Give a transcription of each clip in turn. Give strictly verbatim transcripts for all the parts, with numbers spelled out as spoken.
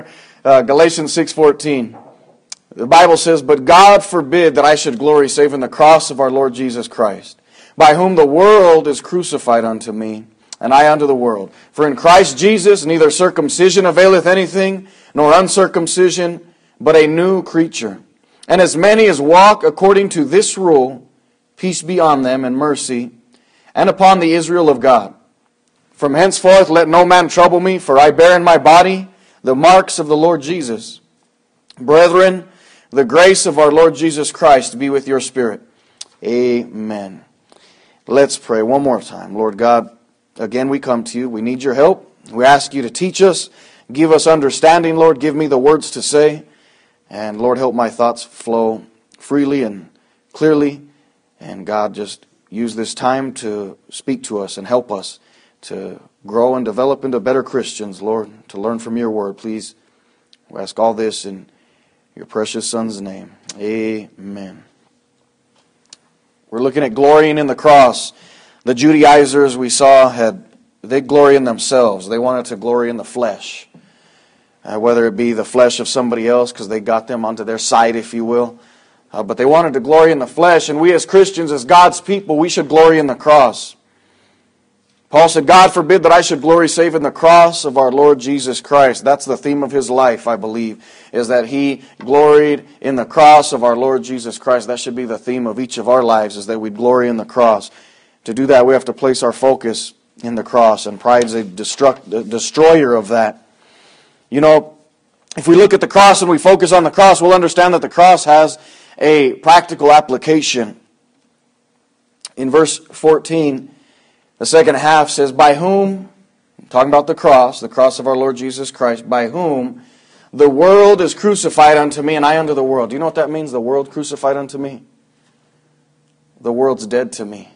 Uh, Galatians six fourteen. The Bible says, "But God forbid that I should glory save in the cross of our Lord Jesus Christ, by whom the world is crucified unto me, and I unto the world. For in Christ Jesus neither circumcision availeth anything, nor uncircumcision, but a new creature. And as many as walk according to this rule, peace be on them and mercy, and upon the Israel of God. From henceforth let no man trouble me, for I bear in my body the marks of the Lord Jesus. Brethren, the grace of our Lord Jesus Christ be with your spirit." Amen. Let's pray one more time. Lord God, again we come to you. We need your help. We ask you to teach us. Give us understanding, Lord. Give me the words to say. And Lord, help my thoughts flow freely and clearly. And God, just use this time to speak to us and help us to grow and develop into better Christians, Lord, to learn from your word. Please, we ask all this in your precious Son's name. Amen. We're looking at glorying in the cross. The Judaizers we saw had, they glory in themselves. They wanted to glory in the flesh. Uh, whether it be the flesh of somebody else, because they got them onto their side, if you will. Uh, but they wanted to glory in the flesh, and we as Christians, as God's people, we should glory in the cross. Paul said, "God forbid that I should glory save in the cross of our Lord Jesus Christ." That's the theme of his life, I believe, is that he gloried in the cross of our Lord Jesus Christ. That should be the theme of each of our lives, is that we glory in the cross. To do that, we have to place our focus in the cross, and pride is a destruct, destroyer of that. You know, if we look at the cross and we focus on the cross, we'll understand that the cross has a practical application. In verse fourteen, the second half says, "By whom," talking about the cross, the cross of our Lord Jesus Christ, "by whom the world is crucified unto me, and I unto the world." Do you know what that means, the world crucified unto me? The world's dead to me.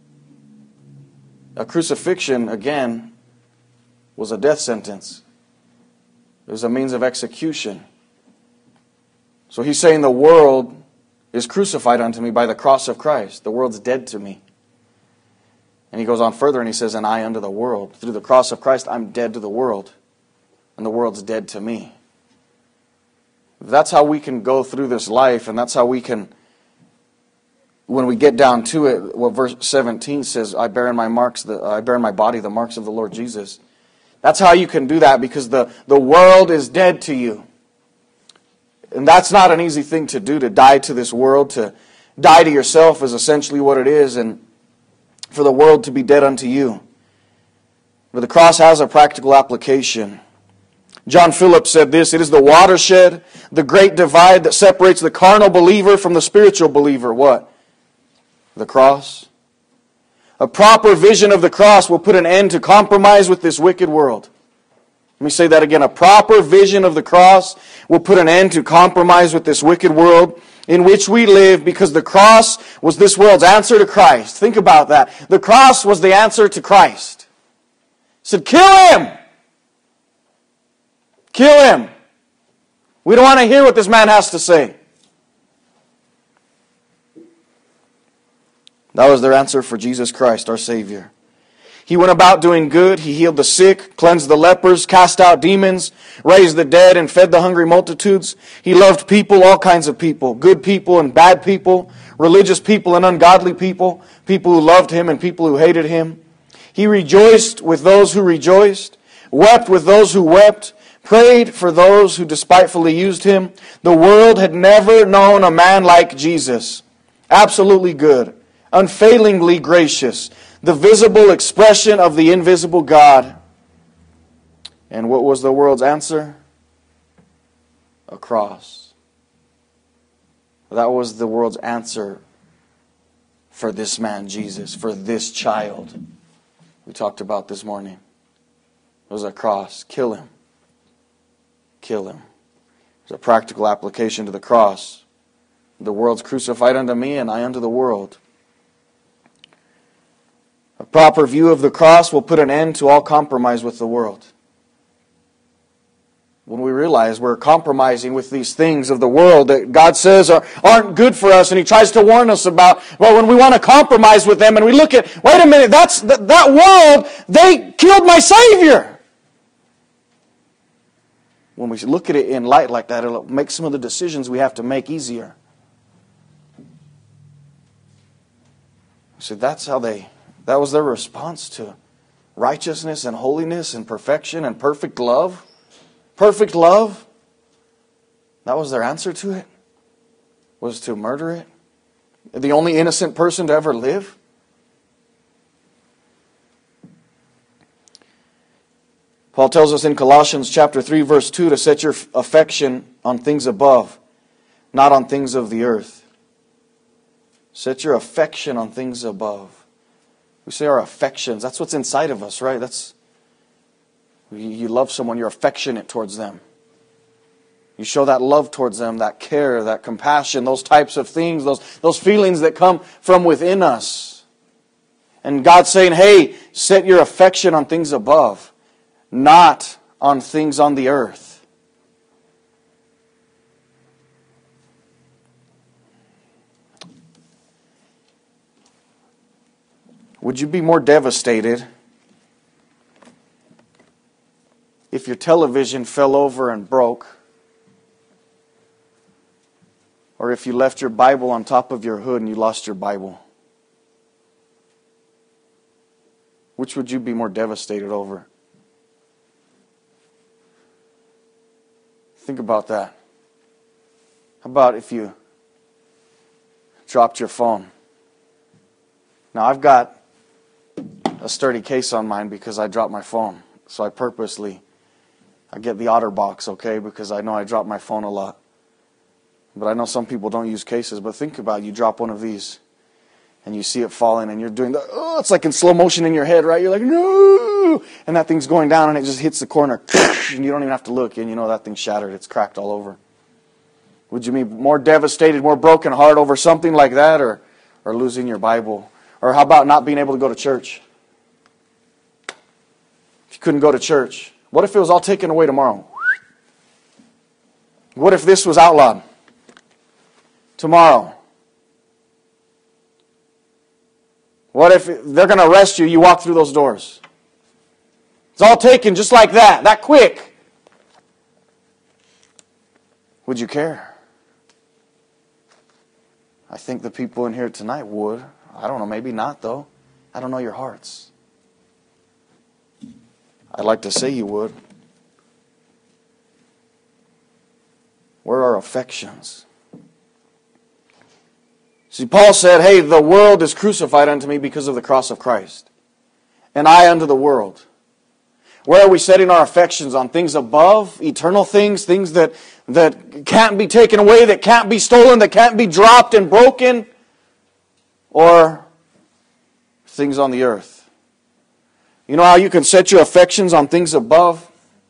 A crucifixion, again, was a death sentence. It was a means of execution. So he's saying the world is crucified unto me by the cross of Christ. The world's dead to me. And he goes on further and he says, "And I unto the world." Through the cross of Christ, I'm dead to the world. And the world's dead to me. That's how we can go through this life, and that's how we can, when we get down to it, what verse seventeen says, I bear in my marks, the, I bear in my body the marks of the Lord Jesus. That's how you can do that, because the, the world is dead to you. And that's not an easy thing to do, to die to this world. To die to yourself is essentially what it is, and for the world to be dead unto you. But the cross has a practical application. John Phillips said this, "It is the watershed, the great divide that separates the carnal believer from the spiritual believer." What? The cross. A proper vision of the cross will put an end to compromise with this wicked world. Let me say that again. A proper vision of the cross will put an end to compromise with this wicked world in which we live, because the cross was this world's answer to Christ. Think about that. The cross was the answer to Christ. He said, "Kill him! Kill him! We don't want to hear what this man has to say." That was their answer for Jesus Christ, our Savior. He went about doing good. He healed the sick, cleansed the lepers, cast out demons, raised the dead, and fed the hungry multitudes. He loved people, all kinds of people, good people and bad people, religious people and ungodly people, people who loved Him and people who hated Him. He rejoiced with those who rejoiced, wept with those who wept, prayed for those who despitefully used Him. The world had never known a man like Jesus. Absolutely good, unfailingly gracious, the visible expression of the invisible God. And what was the world's answer? A cross. That was the world's answer for this man, Jesus, for this child we talked about this morning. It was a cross. Kill him. Kill him. There's a practical application to the cross. The world's crucified unto me, and I unto the world. A proper view of the cross will put an end to all compromise with the world. When we realize we're compromising with these things of the world that God says are, aren't good for us, and He tries to warn us about, well, when we want to compromise with them, and we look at, wait a minute, that's that, that world, they killed my Savior. when we look at it in light like that, it'll make some of the decisions we have to make easier. So that's how they, that was their response to righteousness and holiness and perfection and perfect love. Perfect love. That was their answer to it. Was to murder it. The only innocent person to ever live. Paul tells us in Colossians chapter three verse two to set your affection on things above, not on things of the earth. Set your affection on things above. We say our affections. That's what's inside of us, right? That's you love someone, you're affectionate towards them. You show that love towards them, that care, that compassion, those types of things, those, those feelings that come from within us. And God's saying, hey, set your affection on things above, not on things on the earth. Would you be more devastated if your television fell over and broke, or if you left your Bible on top of your hood and you lost your Bible? Which would you be more devastated over? Think about that. How about if you dropped your phone? Now, I've got a sturdy case on mine because I dropped my phone. So I purposely, I get the OtterBox, okay, because I know I drop my phone a lot. But I know some people don't use cases. But think about it, you drop one of these and you see it falling and you're doing the, oh, it's like in slow motion in your head, right? You're like, no! And that thing's going down and it just hits the corner. And you don't even have to look and you know that thing's shattered. It's cracked all over. Would you be more devastated, more broken heart over something like that, or, or losing your Bible? Or how about not being able to go to church? If you couldn't go to church, what if it was all taken away tomorrow? What if this was outlawed tomorrow? What if they're going to arrest you, you walk through those doors? It's all taken just like that, that quick. Would you care? I think the people in here tonight would. I don't know, maybe not though. I don't know your hearts. I'd like to say you would. Where are our affections? See, Paul said, hey, the world is crucified unto me because of the cross of Christ, and I unto the world. Where are we setting our affections? On things above, eternal things, things that, that can't be taken away, that can't be stolen, that can't be dropped and broken? Or things on the earth? You know how you can set your affections on things above?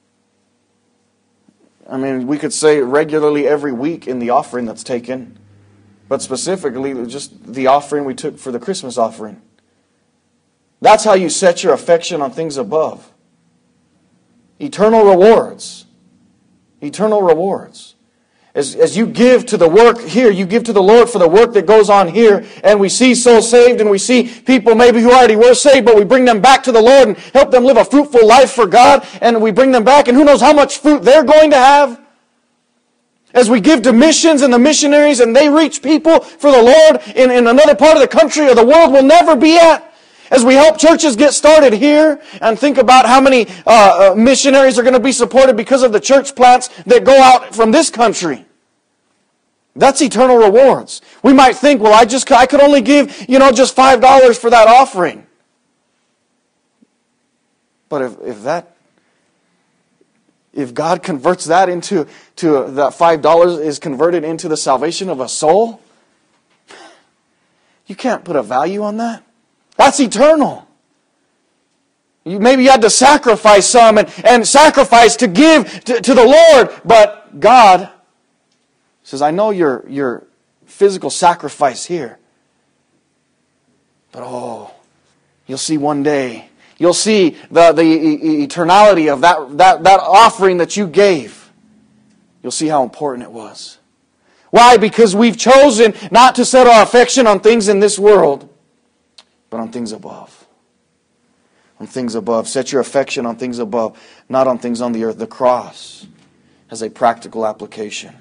I mean, we could say regularly every week in the offering that's taken, but specifically just the offering we took for the Christmas offering. That's how you set your affection on things above. Eternal rewards. Eternal rewards. As, as you give to the work here, you give to the Lord for the work that goes on here, and we see souls saved, and we see people maybe who already were saved, but we bring them back to the Lord and help them live a fruitful life for God, and we bring them back, and who knows how much fruit they're going to have. As we give to missions and the missionaries, and they reach people for the Lord in, in another part of the country or the world we'll never be at. As we help churches get started here, and think about how many uh, uh, missionaries are going to be supported because of the church plants that go out from this country. That's eternal rewards. We might think, well, I just I could only give, you know, just five dollars for that offering. But if, if that, if God converts that into, to that five dollars is converted into the salvation of a soul, you can't put a value on that. That's eternal. You, maybe you had to sacrifice some and, and sacrifice to give to, to the Lord. But God says, I know your, your physical sacrifice here. But oh, you'll see one day. You'll see the, the e- eternality of that, that, that offering that you gave. You'll see how important it was. Why? Because we've chosen not to set our affection on things in this world, but on things above. On things above. Set your affection on things above, not on things on the earth. The cross. has a practical application.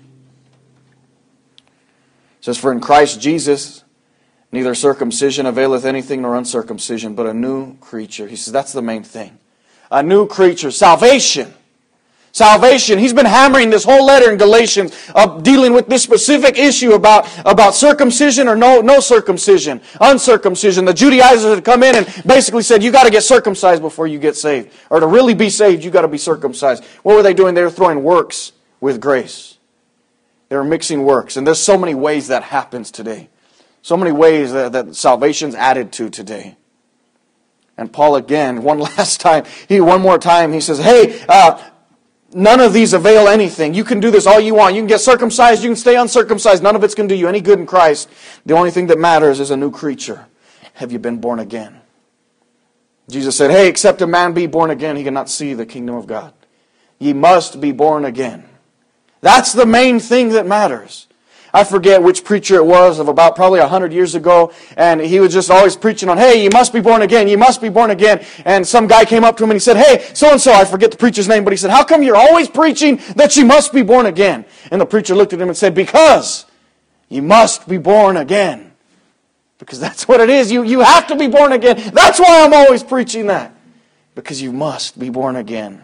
It says, for in Christ Jesus, neither circumcision availeth anything nor uncircumcision, but a new creature. He says that's the main thing. A new creature. Salvation. Salvation. He's been hammering this whole letter in Galatians of dealing with this specific issue about, about circumcision or no, no circumcision, uncircumcision. The Judaizers had come in and basically said, you got to get circumcised before you get saved. Or to really be saved, you got to be circumcised. What were they doing? They were throwing works with grace. They were mixing works. And there's so many ways that happens today. So many ways that, that salvation's added to today. And Paul again, one last time, he one more time, he says, hey, uh, none of these avail anything. You can do this all you want. You can get circumcised, you can stay uncircumcised. None of it's going to do you any good in Christ. The only thing that matters is a new creature. Have you been born again? Jesus said, hey, except a man be born again, he cannot see the kingdom of God. Ye must be born again. That's the main thing that matters. I forget which preacher it was of about probably a hundred years ago, and he was just always preaching on, hey, you must be born again, you must be born again. And some guy came up to him and he said, hey, so-and-so, I forget the preacher's name, but he said, how come you're always preaching that you must be born again? And the preacher looked at him and said, because you must be born again. Because that's what it is. You, you have to be born again. That's why I'm always preaching that. Because you must be born again.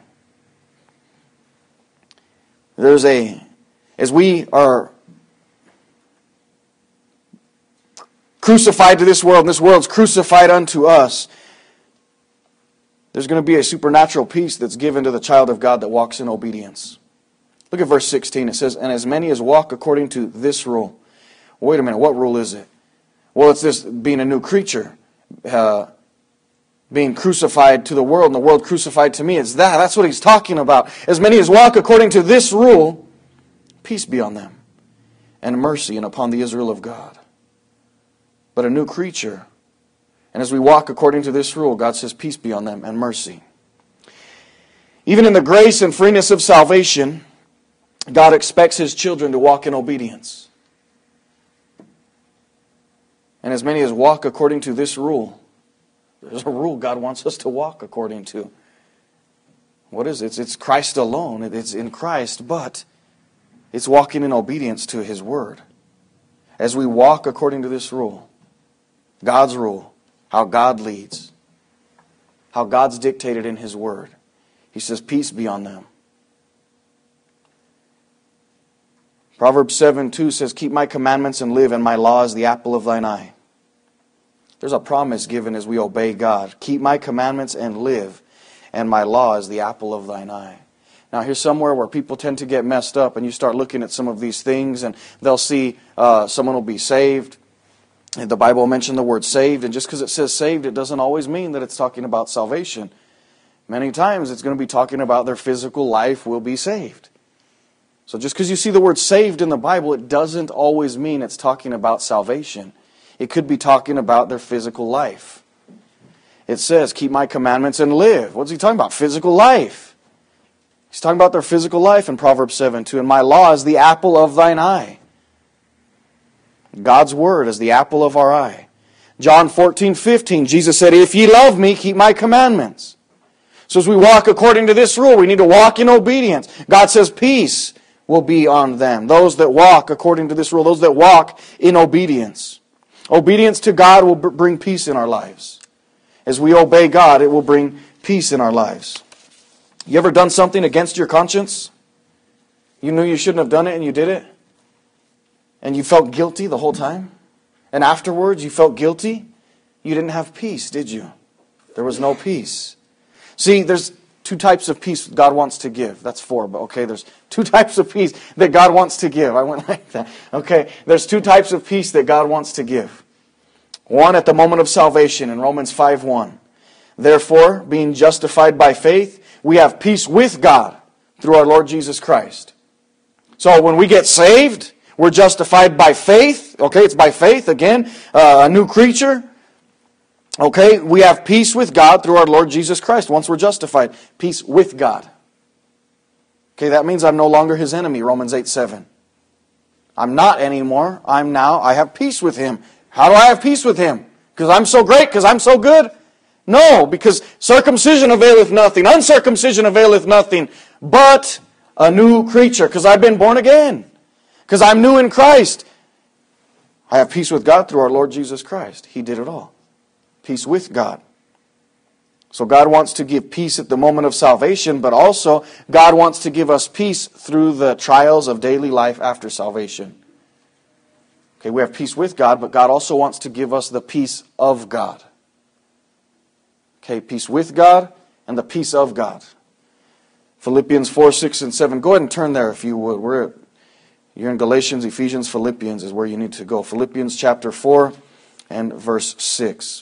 There's a, as we are crucified to this world, and this world's crucified unto us, there's going to be a supernatural peace that's given to the child of God that walks in obedience. Look at verse sixteen. It says, and as many as walk according to this rule. Wait a minute, what rule is it? Well, it's this being a new creature. Uh, being crucified to the world and the world crucified to me. It's that. That's what he's talking about. As many as walk according to this rule, peace be on them, and mercy and upon the Israel of God. But a new creature. And as we walk according to this rule, God says peace be on them and mercy. Even in the grace and freeness of salvation, God expects His children to walk in obedience. And as many as walk according to this rule, there's a rule God wants us to walk according to. What is it? It's, it's Christ alone. It's in Christ, but it's walking in obedience to His Word. As we walk according to this rule, God's rule, how God leads, how God's dictated in His Word, He says, peace be on them. Proverbs seven two says, keep my commandments and live, and my law is the apple of thine eye. There's a promise given as we obey God. Keep my commandments and live, and my law is the apple of thine eye. Now here's somewhere where people tend to get messed up, and you start looking at some of these things, and they'll see uh, someone will be saved. And the Bible will mention the word saved, and just because it says saved, it doesn't always mean that it's talking about salvation. Many times it's going to be talking about their physical life will be saved. So just because you see the word saved in the Bible, it doesn't always mean it's talking about salvation. It could be talking about their physical life. It says, keep my commandments and live. What's he talking about? Physical life. He's talking about their physical life in Proverbs seven two. And my law is the apple of thine eye. God's word is the apple of our eye. John fourteen fifteen, Jesus said, if ye love me, keep my commandments. So as we walk according to this rule, we need to walk in obedience. God says peace will be on them. Those that walk according to this rule, those that walk in obedience. Obedience to God will bring peace in our lives. As we obey God, it will bring peace in our lives. You ever done something against your conscience? You knew you shouldn't have done it and you did it? And you felt guilty the whole time? And afterwards you felt guilty? You didn't have peace, did you? There was no peace. See, there's two types of peace God wants to give. That's four, but okay, there's two types of peace that God wants to give. I went like that. Okay, there's two types of peace that God wants to give. One at the moment of salvation in Romans five one. Therefore, being justified by faith, we have peace with God through our Lord Jesus Christ. So when we get saved, we're justified by faith. Okay, it's by faith, again, uh, a new creature. Okay, we have peace with God through our Lord Jesus Christ. Once we're justified, peace with God. Okay, that means I'm no longer His enemy, Romans eight seven. I'm not anymore. I'm now, I have peace with Him. How do I have peace with Him? Because I'm so great? Because I'm so good? No, because circumcision availeth nothing. Uncircumcision availeth nothing. But a new creature because I've been born again. Because I'm new in Christ. I have peace with God through our Lord Jesus Christ. He did it all. Peace with God. So God wants to give peace at the moment of salvation, but also God wants to give us peace through the trials of daily life after salvation. Okay, we have peace with God, but God also wants to give us the peace of God. Okay, peace with God and the peace of God. Philippians four, six, and seven. Go ahead and turn there if you would. We're at, you're in Galatians, Ephesians, Philippians is where you need to go. Philippians chapter four and verse six.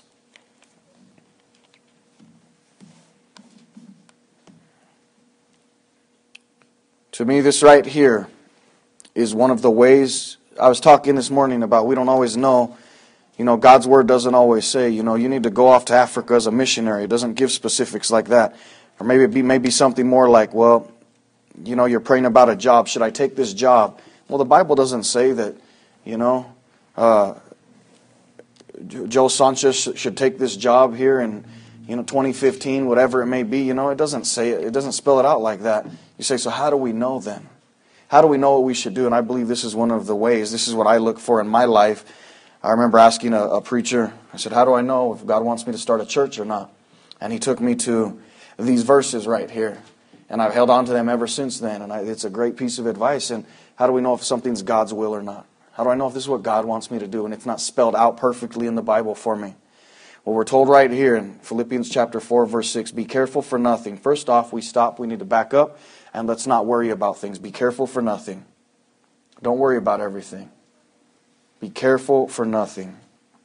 To me, this right here is one of the ways, I was talking this morning about we don't always know, you know, God's Word doesn't always say, you know, you need to go off to Africa as a missionary. It doesn't give specifics like that. Or maybe it be maybe something more like, well, you know, you're praying about a job. Should I take this job? Well, the Bible doesn't say that, you know, uh, Joe Sanchez should take this job here in, you know, twenty fifteen, whatever it may be. You know, it doesn't say it. It doesn't spell it out like that. You say, so how do we know then? How do we know what we should do? And I believe this is one of the ways. This is what I look for in my life. I remember asking a, a preacher, I said, how do I know if God wants me to start a church or not? And he took me to these verses right here. And I've held on to them ever since then. And I, it's a great piece of advice. And how do we know if something's God's will or not? How do I know if this is what God wants me to do? And it's not spelled out perfectly in the Bible for me. Well, we're told right here in Philippians chapter four, verse six, be careful for nothing. First off, we stop, we need to back up, and let's not worry about things. Be careful for nothing. Don't worry about everything. Be careful for nothing.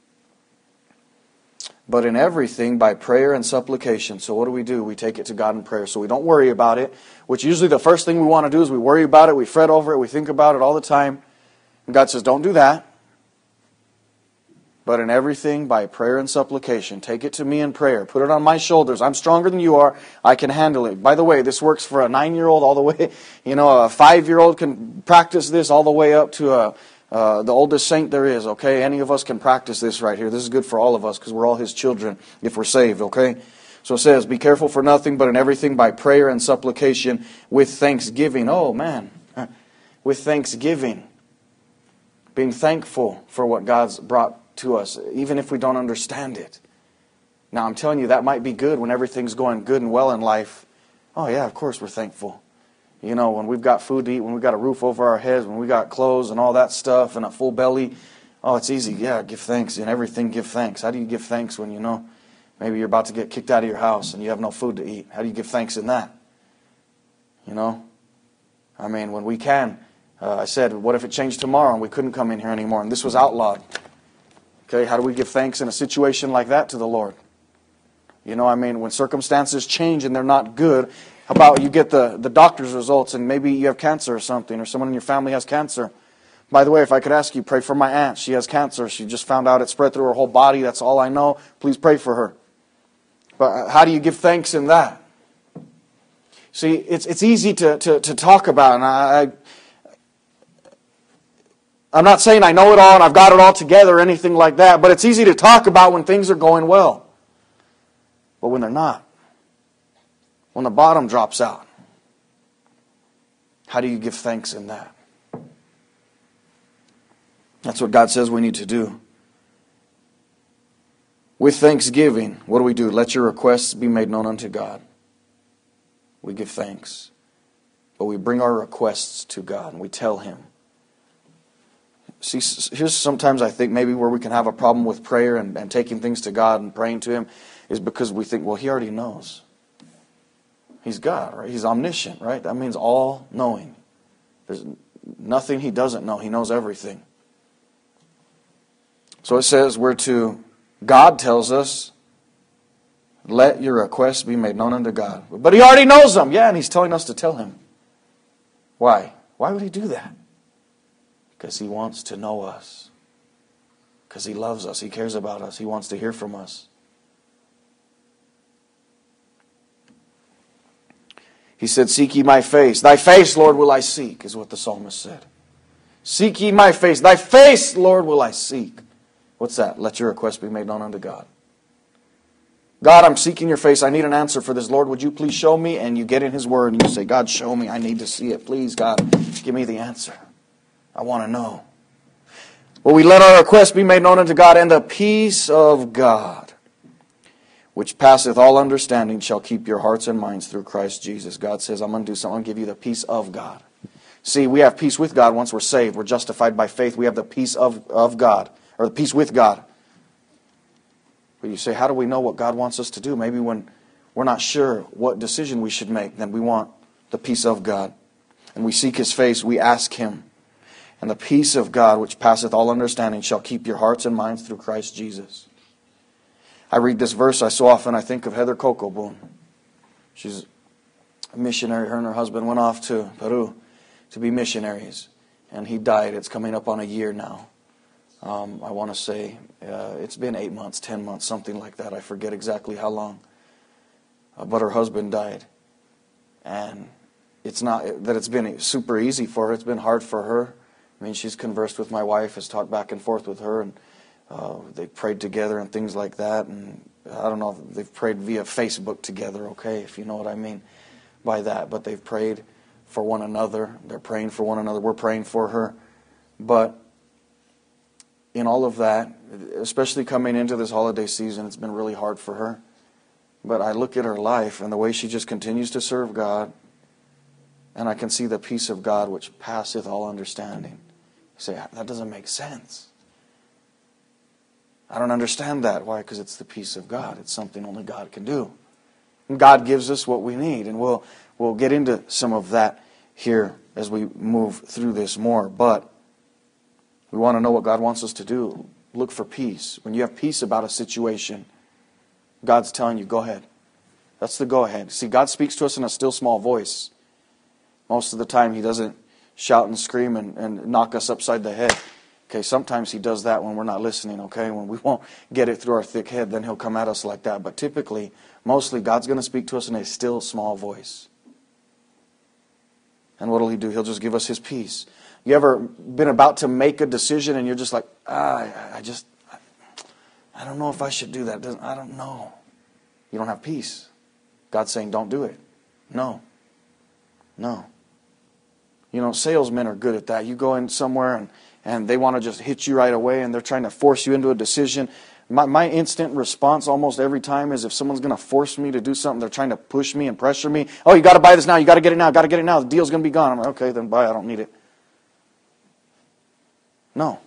But in everything, by prayer and supplication. So what do we do? We take it to God in prayer. So we don't worry about it, which usually the first thing we want to do is we worry about it, we fret over it, we think about it all the time. And God says, don't do that. But in everything, by prayer and supplication, take it to me in prayer. Put it on my shoulders. I'm stronger than you are. I can handle it. By the way, this works for a nine-year-old all the way. You know, a five-year-old can practice this all the way up to a, uh, the oldest saint there is, okay? Any of us can practice this right here. This is good for all of us because we're all His children if we're saved, okay? So it says, be careful for nothing, but in everything by prayer and supplication with thanksgiving. Oh, man. With thanksgiving. Being thankful for what God's brought to us, even if we don't understand it. Now, I'm telling you, that might be good when everything's going good and well in life. Oh, yeah, of course we're thankful. You know, when we've got food to eat, when we've got a roof over our heads, when we got clothes and all that stuff and a full belly, oh, it's easy. Yeah, give thanks. In everything, give thanks. How do you give thanks when you know maybe you're about to get kicked out of your house and you have no food to eat? How do you give thanks in that? You know? I mean, when we can. Uh, I said, what if it changed tomorrow and we couldn't come in here anymore and this was outlawed? Okay, how do we give thanks in a situation like that to the Lord? You know, I mean, when circumstances change and they're not good, how about you get the, the doctor's results and maybe you have cancer or something, or someone in your family has cancer. By the way, if I could ask you, pray for my aunt. She has cancer. She just found out it spread through her whole body. That's all I know. Please pray for her. But how do you give thanks in that? See, it's it's easy to, to, to talk about, and I... I I'm not saying I know it all and I've got it all together or anything like that, but it's easy to talk about when things are going well. But when they're not, when the bottom drops out, how do you give thanks in that? That's what God says we need to do. With thanksgiving, what do we do? Let your requests be made known unto God. We give thanks. But we bring our requests to God and we tell Him. See, here's sometimes I think maybe where we can have a problem with prayer and, and taking things to God and praying to Him is because we think, well, He already knows. He's God, right? He's omniscient, right? That means all-knowing. There's nothing He doesn't know. He knows everything. So it says we're to, God tells us, let your requests be made known unto God. But He already knows them. Yeah, and He's telling us to tell Him. Why? Why would He do that? Because He wants to know us. Because He loves us. He cares about us. He wants to hear from us. He said, seek ye my face. Thy face, Lord, will I seek, is what the psalmist said. Seek ye my face. Thy face, Lord, will I seek. What's that? Let your request be made known unto God. God, I'm seeking your face. I need an answer for this. Lord, would you please show me? And you get in his word and you say, God, show me. I need to see it. Please, God, give me the answer. I want to know. Well, we let our requests be made known unto God, and the peace of God, which passeth all understanding, shall keep your hearts and minds through Christ Jesus. God says, I'm going to do something. I'm going to give you the peace of God. See, we have peace with God once we're saved. We're justified by faith. We have the peace of, of God, or the peace with God. But you say, how do we know what God wants us to do? Maybe when we're not sure what decision we should make, then we want the peace of God. And we seek his face, we ask him. And the peace of God, which passeth all understanding, shall keep your hearts and minds through Christ Jesus. I read this verse, I so often I think of Heather Cocoboon. She's a missionary. Her and her husband went off to Peru to be missionaries. And he died. It's coming up on a year now. Um, I want to say uh, it's been eight months, ten months, something like that. I forget exactly how long. Uh, but her husband died. And it's not that it's been super easy for her. It's been hard for her. I mean, she's conversed with my wife, has talked back and forth with her, and uh, they prayed together and things like that. And I don't know if they've prayed via Facebook together, okay, if you know what I mean by that. But they've prayed for one another. They're praying for one another. We're praying for her. But in all of that, especially coming into this holiday season, it's been really hard for her. But I look at her life and the way she just continues to serve God, and I can see the peace of God which passeth all understanding. You say, that doesn't make sense. I don't understand that. Why? Because it's the peace of God. It's something only God can do. And God gives us what we need. And we'll, we'll get into some of that here as we move through this more. But we want to know what God wants us to do. Look for peace. When you have peace about a situation, God's telling you, go ahead. That's the go ahead. See, God speaks to us in a still small voice. Most of the time He doesn't shout and scream and, and knock us upside the head. Okay, sometimes He does that when we're not listening, okay? When we won't get it through our thick head, then He'll come at us like that. But typically, mostly, God's going to speak to us in a still small voice. And what will He do? He'll just give us His peace. You ever been about to make a decision and you're just like, ah, I, I just, I, I don't know if I should do that. I don't know. You don't have peace. God's saying, don't do it. No. No. You know, salesmen are good at that. You go in somewhere and, and they want to just hit you right away and they're trying to force you into a decision. My, my instant response almost every time is if someone's going to force me to do something, they're trying to push me and pressure me. Oh, you got to buy this now. You got to get it now. Got to get it now. The deal's going to be gone. I'm like, okay, then buy it. I don't need it. No.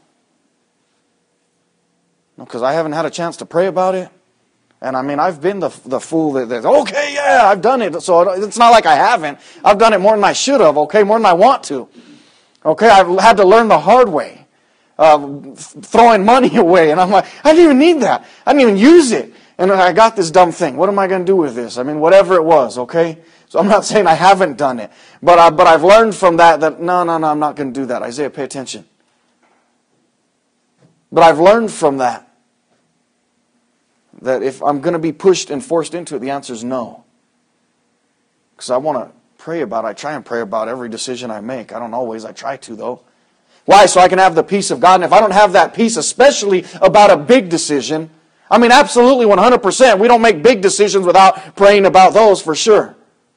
No, because I haven't had a chance to pray about it. And I mean, I've been the the fool that, that, okay, yeah, I've done it. So it's not like I haven't. I've done it more than I should have, okay, more than I want to. Okay, I've had to learn the hard way. Uh, throwing money away. And I'm like, I didn't even need that. I didn't even use it. And I got this dumb thing. What am I going to do with this? I mean, whatever it was, okay? So I'm not saying I haven't done it. But, I, but I've learned from that that, no, no, no, I'm not going to do that. Isaiah, pay attention. But I've learned from that, that if I'm going to be pushed and forced into it, the answer is no. Because I want to pray about it. I try and pray about every decision I make. I don't always. I try to, though. Why? So I can have the peace of God. And if I don't have that peace, especially about a big decision, I mean, absolutely one hundred percent. We don't make big decisions without praying about those for sure.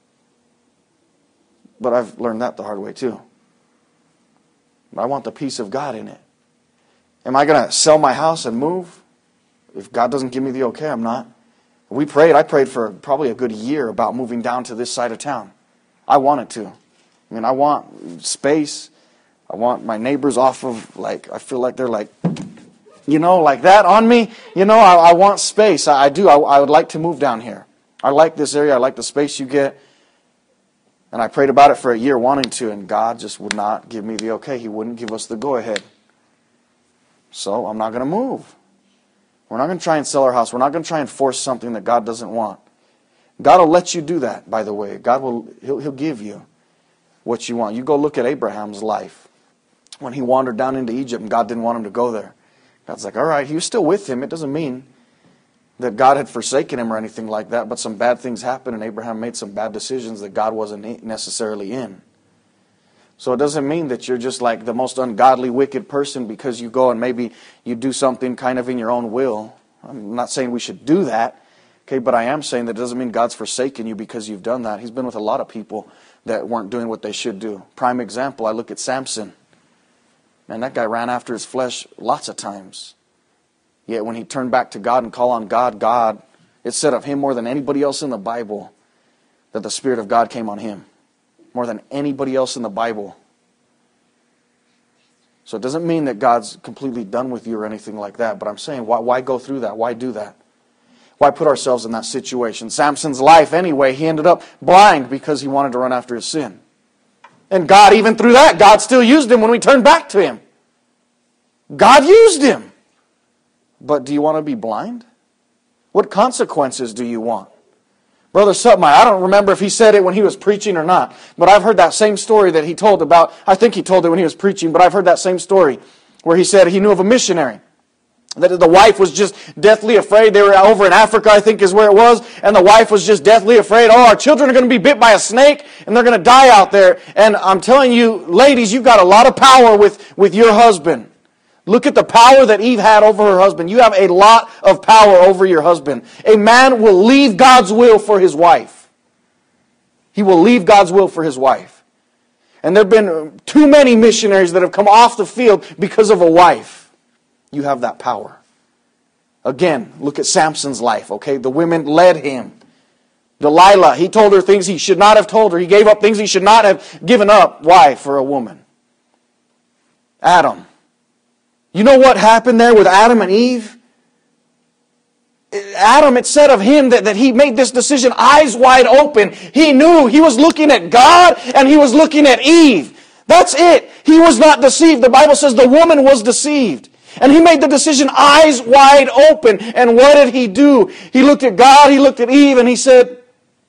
But I've learned that the hard way, too. I want the peace of God in it. Am I going to sell my house and move? If God doesn't give me the okay, I'm not. We prayed. I prayed for probably a good year about moving down to this side of town. I wanted to. I mean, I want space. I want my neighbors off of, like, I feel like they're like, you know, like that on me. You know, I, I want space. I, I do. I, I would like to move down here. I like this area. I like the space you get. And I prayed about it for a year wanting to, and God just would not give me the okay. He wouldn't give us the go-ahead. So I'm not going to move. We're not going to try and sell our house. We're not going to try and force something that God doesn't want. God will let you do that, by the way. God will, He'll, he'll give you what you want. You go look at Abraham's life. When he wandered down into Egypt and God didn't want him to go there. God's like, all right, he was still with him. It doesn't mean that God had forsaken him or anything like that, but some bad things happened and Abraham made some bad decisions that God wasn't necessarily in. So it doesn't mean that you're just like the most ungodly, wicked person because you go and maybe you do something kind of in your own will. I'm not saying we should do that, Okay, but I am saying that doesn't mean God's forsaken you because you've done that. He's been with a lot of people that weren't doing what they should do. Prime example, I look at Samson. Man, that guy ran after his flesh lots of times. Yet when he turned back to God and called on God, God, it said of him more than anybody else in the Bible that the Spirit of God came on him. More than anybody else in the Bible. So it doesn't mean that God's completely done with you or anything like that. But I'm saying, why, why go through that? Why do that? Why put ourselves in that situation? Samson's life, anyway, he ended up blind because he wanted to run after his sin. And God, even through that, God still used him when we turned back to Him. God used him. But do you want to be blind? What consequences do you want? Brother Sutmeyer, I don't remember if he said it when he was preaching or not, but I've heard that same story that he told about, I think he told it when he was preaching, but I've heard that same story where he said he knew of a missionary. That the wife was just deathly afraid. They were over in Africa, I think is where it was, and the wife was just deathly afraid. Oh, our children are going to be bit by a snake, and they're going to die out there. And I'm telling you, ladies, you've got a lot of power with, with your husband. Look at the power that Eve had over her husband. You have a lot of power over your husband. A man will leave God's will for his wife. He will leave God's will for his wife. And there have been too many missionaries that have come off the field because of a wife. You have that power. Again, look at Samson's life, okay? The women led him. Delilah, he told her things he should not have told her. He gave up things he should not have given up. Why? For a woman. Adam. You know what happened there with Adam and Eve? Adam, it said of him that, that he made this decision eyes wide open. He knew he was looking at God and he was looking at Eve. That's it. He was not deceived. The Bible says the woman was deceived. And he made the decision eyes wide open. And what did he do? He looked at God, he looked at Eve, and he said,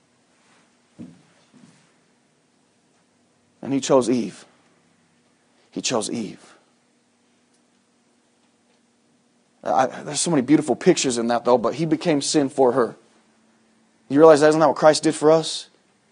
and he chose Eve. He chose Eve. I, there's so many beautiful pictures in that though, but he became sin for her. You realize that isn't that what Christ did for us?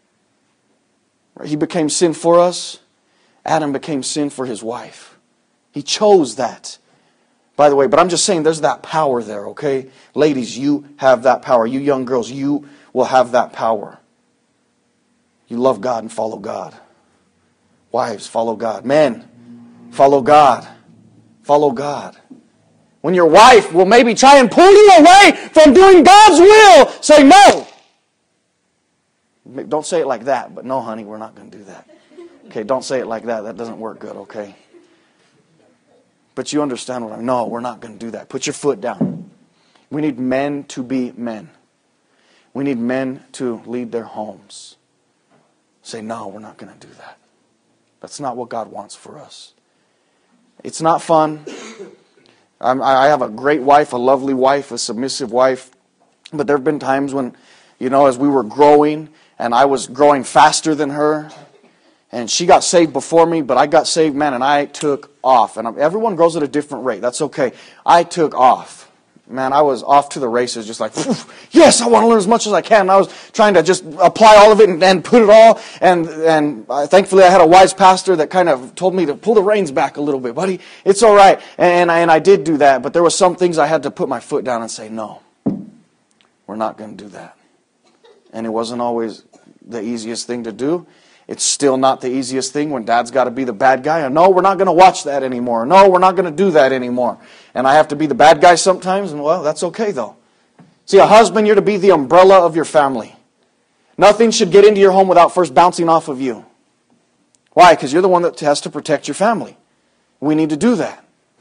He became sin for us. Adam became sin for his wife. He chose that. By the way, but I'm just saying there's that power there, okay? Ladies, you have that power. You young girls, you will have that power. You love God and follow God. Wives, follow God. Men, follow God. Follow God. When your wife will maybe try and pull you away from doing God's will, say no. Don't say it like that, but no, honey, we're not going to do that. Okay, don't say it like that. That doesn't work good, okay? But you understand what I mean. No, we're not going to do that. Put your foot down. We need men to be men. We need men to lead their homes. Say, no, we're not going to do that. That's not what God wants for us. It's not fun. I'm, I have a great wife, a lovely wife, a submissive wife. But there have been times when, you know, as we were growing, and I was growing faster than her, and she got saved before me, but I got saved, man, and I took off. And everyone grows at a different rate. That's okay. I took off. Man, I was off to the races, just like, yes, I want to learn as much as I can. And I was trying to just apply all of it and, and put it all. And and uh, thankfully, I had a wise pastor that kind of told me to pull the reins back a little bit. Buddy, it's all right. And, and I did do that. But there were some things I had to put my foot down and say, no, we're not going to do that. And it wasn't always the easiest thing to do. It's still not the easiest thing when dad's got to be the bad guy. And no, we're not going to watch that anymore. No, we're not going to do that anymore. And I have to be the bad guy sometimes, and well, that's okay though. See, a husband, you're to be the umbrella of your family. Nothing should get into your home without first bouncing off of you. Why? Because you're the one that has to protect your family. We need to do that.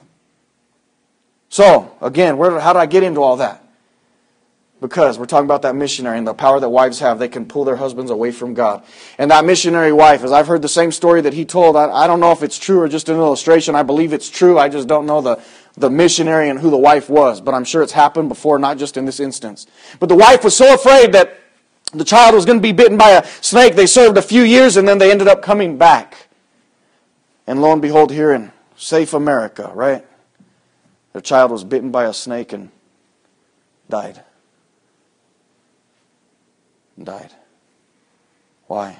So, again, where, how did I get into all that? Because we're talking about that missionary and the power that wives have. They can pull their husbands away from God. And that missionary wife, as I've heard the same story that he told, I, I don't know if it's true or just an illustration. I believe it's true. I just don't know the, the missionary and who the wife was. But I'm sure it's happened before, not just in this instance. But the wife was so afraid that the child was going to be bitten by a snake. They served a few years and then they ended up coming back. And lo and behold, here in safe America, right? Their child was bitten by a snake and died. Died. Why?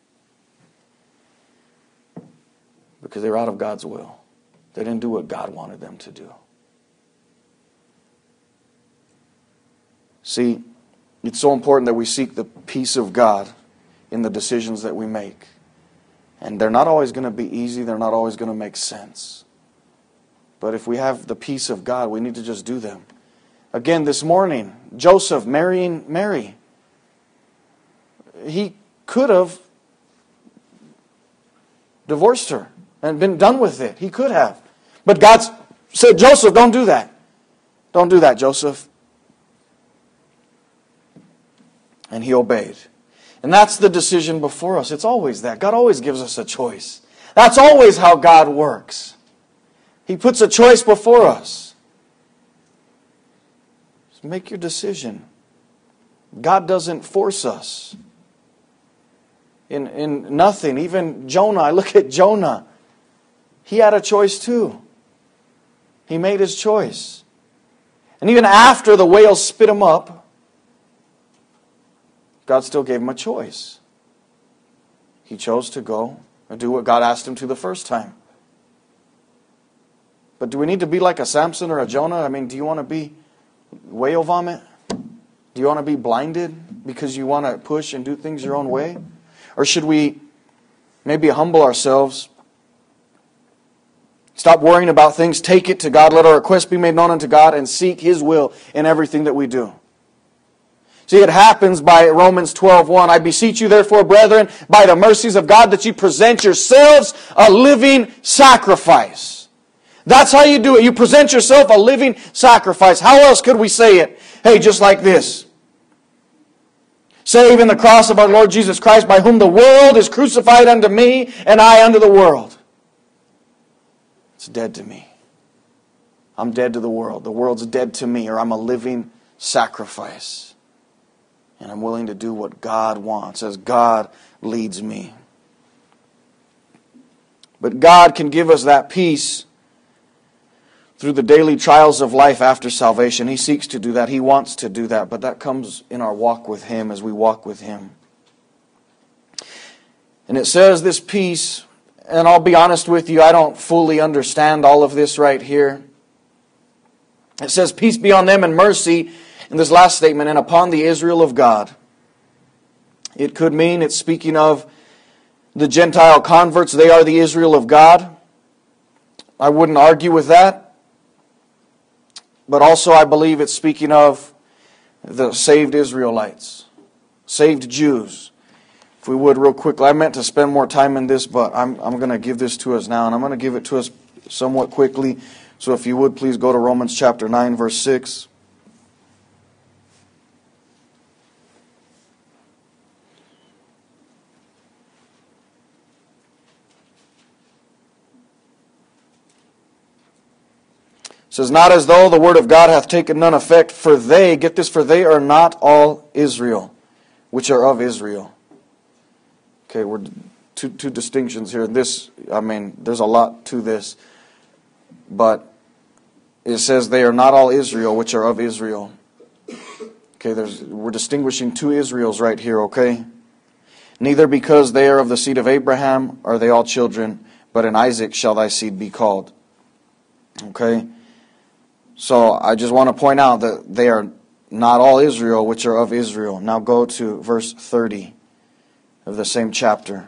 Because they were out of God's will. They didn't do what God wanted them to do. See, It's so important that we seek the peace of God in the decisions that we make. And they're not always going to be easy. They're not always going to make sense. But if we have the peace of God, we need to just do them. Again, this morning, Joseph marrying Mary. He could have divorced her and been done with it. He could have. But God said, Joseph, don't do that. Don't do that, Joseph. And he obeyed. And that's the decision before us. It's always that. God always gives us a choice. That's always how God works. He puts a choice before us. So make your decision. God doesn't force us. In, in nothing. Even Jonah, I look at Jonah. He had a choice too. He made his choice. And even after the whales spit him up, God still gave him a choice. He chose to go and do what God asked him to the first time. But do we need to be like a Samson or a Jonah? I mean, do you want to be whale vomit? Do you want to be blinded because you want to push and do things your own way? Or should we maybe humble ourselves, stop worrying about things, take it to God, let our requests be made known unto God, and seek His will in everything that we do? See, it happens by Romans twelve one. I beseech you therefore, brethren, by the mercies of God, that you present yourselves a living sacrifice. That's how you do it. You present yourself a living sacrifice. How else could we say it? Hey, just like this. Save in the cross of our Lord Jesus Christ, by whom the world is crucified unto me, and I unto the world. It's dead to me. I'm dead to the world. The world's dead to me, or I'm a living sacrifice. And I'm willing to do what God wants, as God leads me. But God can give us that peace through the daily trials of life after salvation. He seeks to do that. He wants to do that. But that comes in our walk with Him, as we walk with Him. And it says this peace, and I'll be honest with you, I don't fully understand all of this right here. It says, peace be on them and mercy, in this last statement, and upon the Israel of God. It could mean it's speaking of the Gentile converts. They are the Israel of God. I wouldn't argue with that. But also I believe it's speaking of the saved Israelites, saved Jews. If we would real quickly, I meant to spend more time in this, but I'm, I'm going to give this to us now, and I'm going to give it to us somewhat quickly. So if you would, please go to Romans chapter nine, verse six. It says, not as though the word of God hath taken none effect, for they, get this, for they are not all Israel, which are of Israel. Okay, we're two two distinctions here. This, I mean, there's a lot to this, but it says they are not all Israel, which are of Israel. Okay, there's we're distinguishing two Israels right here. Okay, neither because they are of the seed of Abraham are they all children, but in Isaac shall thy seed be called. Okay. So I just want to point out that they are not all Israel, which are of Israel. Now go to verse thirty of the same chapter.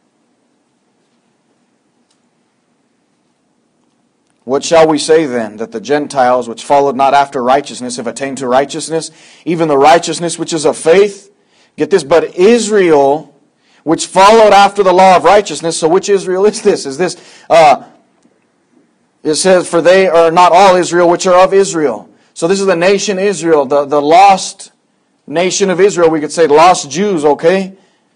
What shall we say then? That the Gentiles, which followed not after righteousness, have attained to righteousness, even the righteousness which is of faith? Get this, but Israel, which followed after the law of righteousness. So which Israel is this? Is this... Uh, It says, for they are not all Israel, which are of Israel. So this is the nation Israel, the, the lost nation of Israel. We could say lost Jews, okay?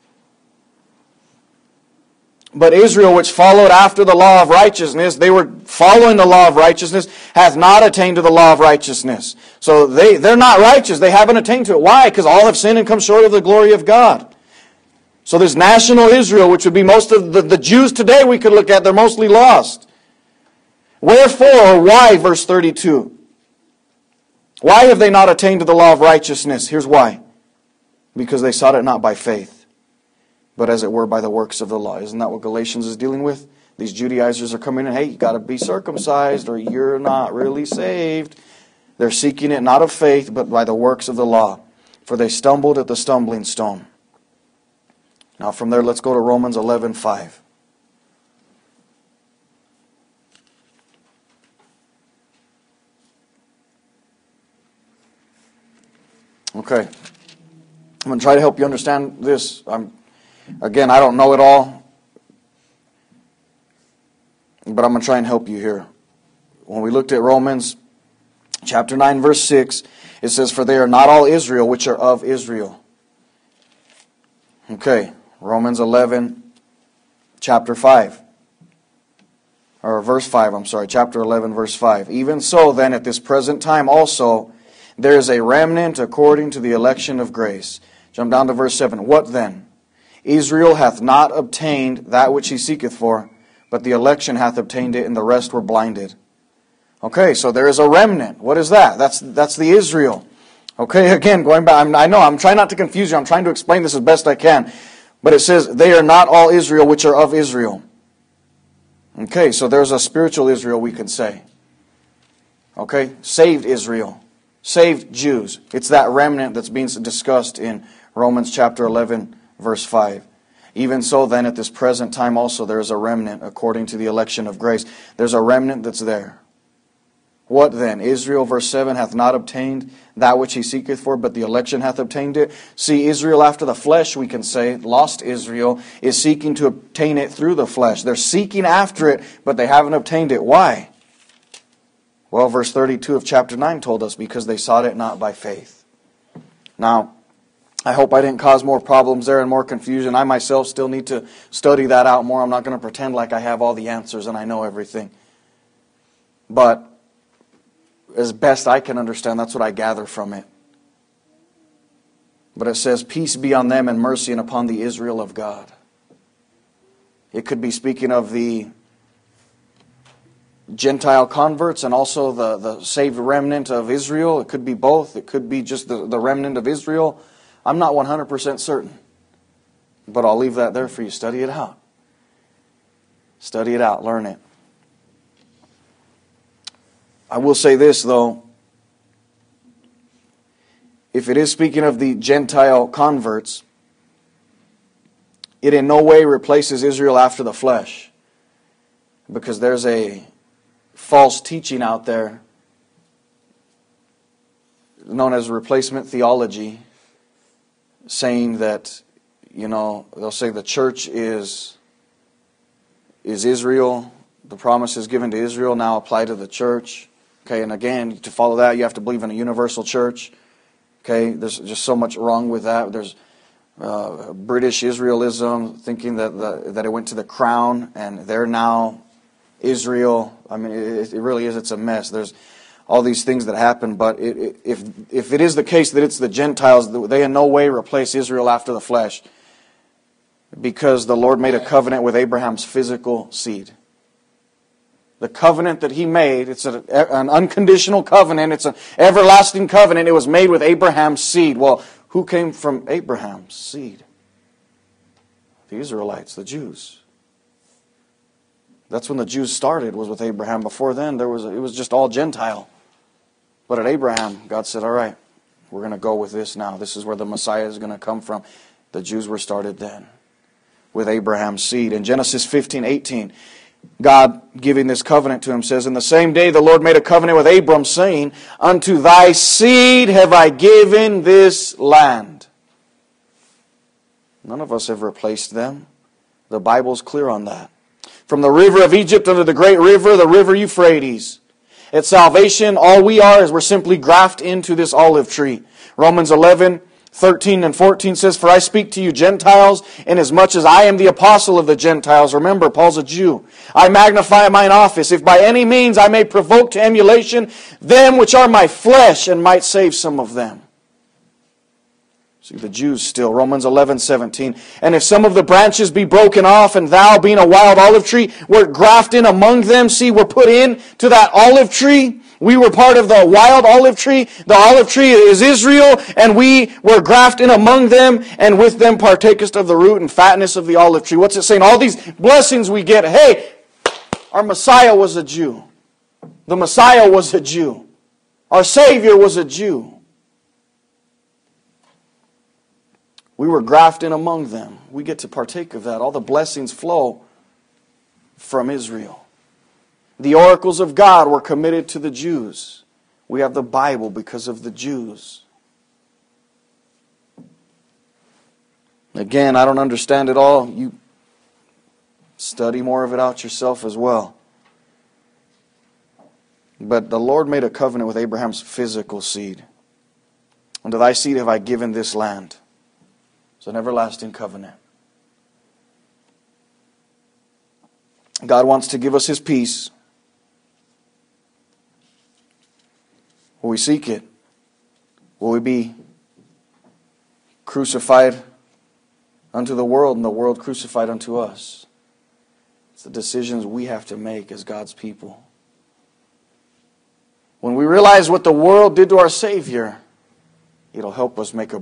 But Israel, which followed after the law of righteousness, they were following the law of righteousness, hath not attained to the law of righteousness. So they, they're not righteous. They haven't attained to it. Why? Because all have sinned and come short of the glory of God. So this national Israel, which would be most of the, the Jews today we could look at, they're mostly lost. Wherefore, or why, verse thirty-two? Why have they not attained to the law of righteousness? Here's why. Because they sought it not by faith, but as it were by the works of the law. Isn't that what Galatians is dealing with? These Judaizers are coming in, hey, you got to be circumcised or you're not really saved. They're seeking it not of faith, but by the works of the law. for they stumbled at the stumbling stone. Now from there, let's go to Romans eleven five. Okay. I'm going to try to help you understand this. I'm, again, I don't know it all, but I'm going to try and help you here. When we looked at Romans chapter nine, verse six, it says, for they are not all Israel which are of Israel. Okay, Romans eleven, chapter five. Or verse five, I'm sorry, chapter eleven, verse five. Even so then, at this present time also, there is a remnant according to the election of grace. Jump down to verse seven. What then? Israel hath not obtained that which he seeketh for, but the election hath obtained it, and the rest were blinded. Okay, so there is a remnant. What is that? That's that's the Israel. Okay, again, going back, I'm, I know, I'm trying not to confuse you. I'm trying to explain this as best I can. But it says, they are not all Israel which are of Israel. Okay, so there's a spiritual Israel, we can say. Okay, saved Israel. Saved Jews. It's that remnant that's being discussed in Romans chapter eleven, verse five. Even so then, at this present time also, there is a remnant according to the election of grace. There's a remnant that's there. What then? Israel, verse seven, hath not obtained that which he seeketh for, but the election hath obtained it. See, Israel after the flesh, we can say, lost Israel, is seeking to obtain it through the flesh. They're seeking after it, but they haven't obtained it. Why? Well, verse thirty-two of chapter nine told us, because they sought it not by faith. Now, I hope I didn't cause more problems there and more confusion. I myself still need to study that out more. I'm not going to pretend like I have all the answers and I know everything. But as best I can understand, that's what I gather from it. But it says, peace be on them and mercy and upon the Israel of God. It could be speaking of the Gentile converts and also the, the saved remnant of Israel. It could be both. It could be just the, the remnant of Israel. I'm not one hundred percent certain. But I'll leave that there for you. Study it out. Study it out. Learn it. I will say this, though. If it is speaking of the Gentile converts, it in no way replaces Israel after the flesh. Because there's a false teaching out there known as replacement theology, saying that, you know, they'll say the church is is Israel, the promise is given to Israel, now apply to the church. Okay, and again, to follow that, you have to believe in a universal church. Okay, there's just so much wrong with that. There's uh, British Israelism, thinking that the, that it went to the crown, and they're now Israel. I mean, it, it really is. It's a mess. There's all these things that happen, but it, it, if if it is the case that it's the Gentiles, they in no way replace Israel after the flesh, because the Lord made a covenant with Abraham's physical seed. The covenant that He made, it's a, an unconditional covenant, it's an everlasting covenant, it was made with Abraham's seed. Well, who came from Abraham's seed? The Israelites, the Jews. That's when the Jews started, was with Abraham. Before then, there was a, it was just all Gentile. But at Abraham, God said, all right, we're going to go with this now. This is where the Messiah is going to come from. The Jews were started then, with Abraham's seed. In Genesis fifteen eighteen, God, giving this covenant to him, says, in the same day the Lord made a covenant with Abram, saying, unto thy seed have I given this land. None of us have replaced them. The Bible's clear on that. From the river of Egypt unto the great river, the river Euphrates. At salvation, all we are is we're simply graft into this olive tree. Romans eleven, thirteen and fourteen says, for I speak to you Gentiles, inasmuch as I am the apostle of the Gentiles. Remember, Paul's a Jew. I magnify mine office, if by any means I may provoke to emulation them which are my flesh, and might save some of them. See, the Jews still. Romans eleven, seventeen. And if some of the branches be broken off, and thou, being a wild olive tree, wert grafted among them, see, we're put in to that olive tree. We were part of the wild olive tree. The olive tree is Israel, and we were grafted among them, and with them partakest of the root and fatness of the olive tree. What's it saying? All these blessings we get. Hey, our Messiah was a Jew. The Messiah was a Jew. Our Savior was a Jew. We were grafted in among them. We get to partake of that. All the blessings flow from Israel. The oracles of God were committed to the Jews. We have the Bible because of the Jews. Again, I don't understand it all. You study more of it out yourself as well. But the Lord made a covenant with Abraham's physical seed. Unto thy seed have I given this land. It's an everlasting covenant. God wants to give us His peace. Will we seek it? Will we be crucified unto the world and the world crucified unto us? It's the decisions we have to make as God's people. When we realize what the world did to our Savior, it'll help us make a